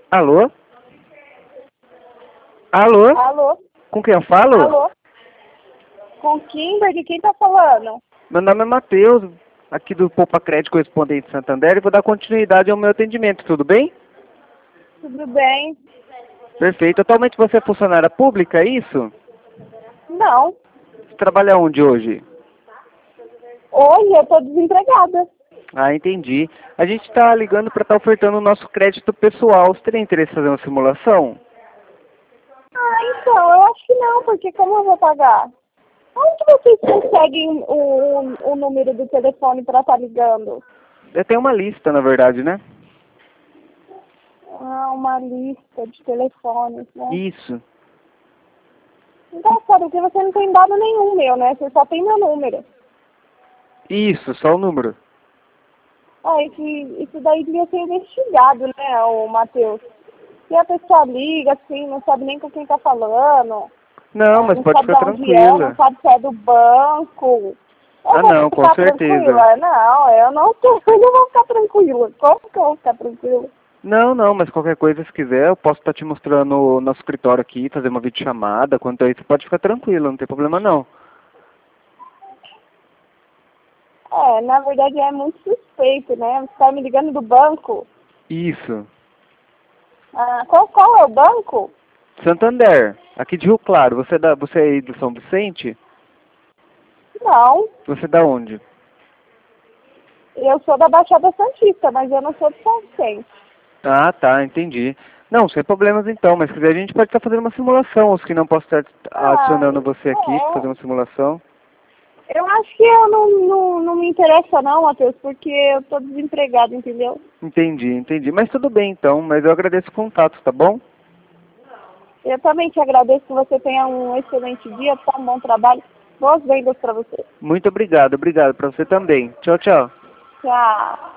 Alô? Alô? Alô? Com quem eu falo? Alô? Com Kimberly, quem tá falando? Meu nome é Matheus, aqui do Poupa Crédito Correspondente Santander, e vou dar continuidade ao meu atendimento, tudo bem? Tudo bem? Perfeito. Atualmente você é funcionária pública, é isso? Não. Você trabalha onde hoje? Hoje eu tô desempregada. Ah, entendi. A gente está ligando para estar ofertando o nosso crédito pessoal. Você teria interesse em fazer uma simulação? Ah, então, eu acho que não, porque como eu vou pagar? Onde que vocês conseguem o número do telefone para estar ligando? Eu tenho uma lista, na verdade, né? Ah, uma lista de telefones, né? Isso. Engraçado que você não tem dado nenhum meu, né? Você só tem meu número. Isso, só o número. Ah, isso daí devia ser investigado, né, o Matheus? E a pessoa liga, assim, não sabe nem com quem tá falando, Não, mas não pode sabe de ficar onde é, não tranquila. sabe se é do banco. Eu Ah, vou não, com ficar certeza. tranquila? Não, eu não tô, eu não vou ficar tranquila. Como que eu vou ficar tranquila? Não, não, mas qualquer coisa, se quiser, eu posso estar te mostrando o nosso escritório aqui, fazer uma videochamada. Quanto a isso, pode ficar tranquilo, não tem problema não. É, na verdade é muito suspeito, né? Você tá me ligando do banco. Isso. Ah, qual é o banco? Santander, aqui de Rio Claro. Você é aí do São Vicente? Não, Você é da onde? eu sou da Baixada Santista, mas eu não sou de São Vicente. Ah, tá, entendi. Não, sem problemas então, mas se quiser a gente pode estar fazendo uma simulação, ou se não posso estar Ah, adicionando você aqui para fazer é. uma simulação. Eu acho que eu não me interessa não, Matheus, porque eu tô desempregado, entendeu? Entendi, entendi. Mas tudo bem então, mas eu agradeço o contato, tá bom? Eu também te agradeço que você tenha um excelente dia, tá? Um bom trabalho. Boas vendas para você. Muito obrigado, obrigado para você também. Tchau, tchau. Tchau.